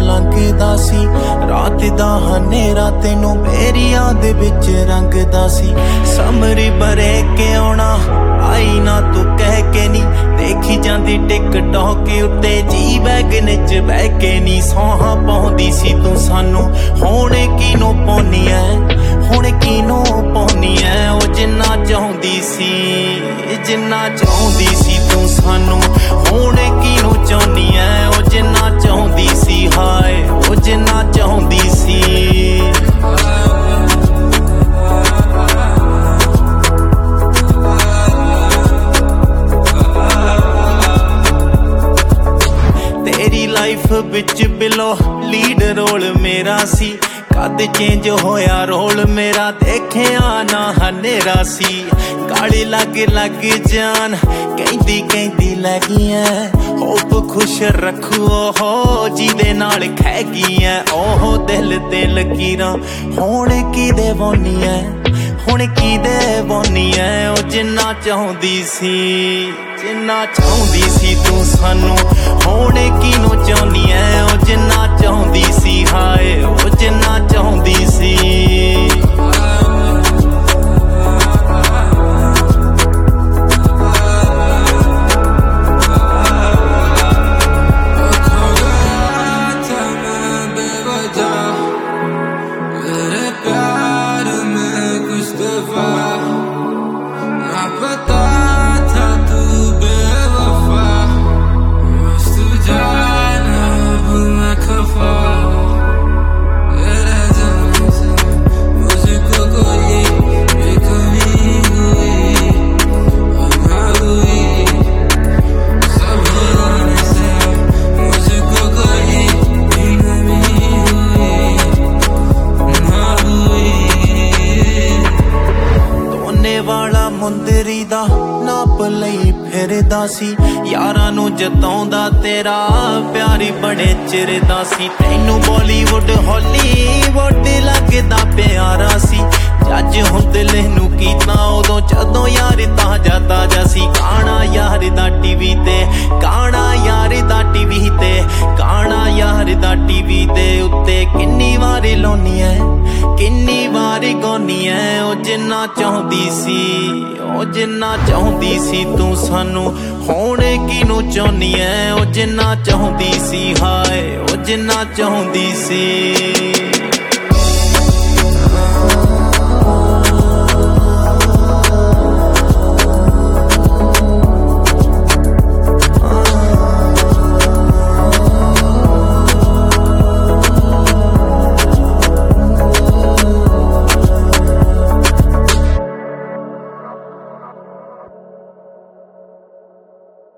लंघदा सी। रात दा हनेरा तैनूं मेरी याद विच रंगदा सी। समरी भरे के आउणा आई ना तू कह के नी, देखी जांदी टिकटॉक उत्ते जी बैगन च बह के नी। सौहां पाउंदी सी तू सानू, हुण किनों पाउनी ऐ, हुण किनों पाउनी ऐ। ओ जिन्ना चाहुंदी सी, जिन्ना चाहुंदी सी तू सानू, हुण किनों चाहुंदी ऐ। ओ जिन्ना चाहुंदी सी, हाय ओ जिन्ना चाहुंदी सी। लाइफ बिच बिलो लीड रोल मेरा सी। कद चेंज होया रोल मेरा, देखिया ना हनेरा सी। काली लग लग जान कहंदी कहंदी लगी है, होप खुश रखू ओहो जिदे नाल खह गई है। ओहो दिल ते लकीरां हुण किदे बोनी है, हुण किदे बोनी है। ओ जिन्ना चाहुंदी सी, जिन्ना चाहुंदी सी तू सानू, हुण किनों चाहुंदी ऐ। ओ जिन्ना चाहुंदी सी, हाय ओ जिन्ना चाहुंदी सी। मुंदरी दा नाप लई फिरदा सी, यारां नूं जताउंदा तेरा प्यारी बड़े चिरदा सी। तैनूं बॉलीवुड हॉलीवुड लगदा प्यारा सी। जज हुण दिल नूं कीता उदों जदों यार ताजा ताजा सी। गाना यार दा टीवी ते, गाना यार दा टीवी ते, गाना यार दा टीवी दे उत्ते किन्नी वारी लाउनी ऐ, किन्नी वारी गाउनी ऐ। ओ जिन्ना चाहुंदी सी, ओ जिन्ना चाहुंदी सी तू सानू, हुण किनों चाहुंदी ऐ। ओ जिन्ना चाहुंदी सी, हाय ओ जिन्ना चाहुंदी सी।